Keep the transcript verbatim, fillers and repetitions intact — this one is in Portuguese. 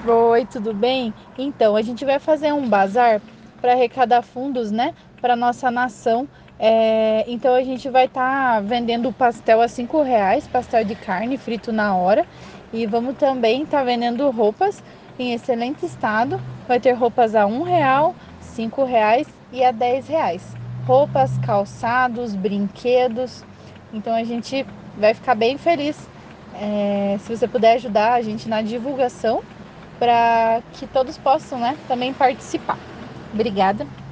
Oi, tudo bem? Então, a gente vai fazer um bazar para arrecadar fundos, né, para nossa nação. É, então, a gente vai estar vendendo pastel a cinco reais, pastel de carne frito na hora. E vamos também estar vendendo roupas em excelente estado. Vai ter roupas a um real, cinco reais e a dez reais. Roupas, calçados, brinquedos. Então, a gente vai ficar bem feliz, é, se você puder ajudar a gente na divulgação para que todos possam, né, também participar. Obrigada.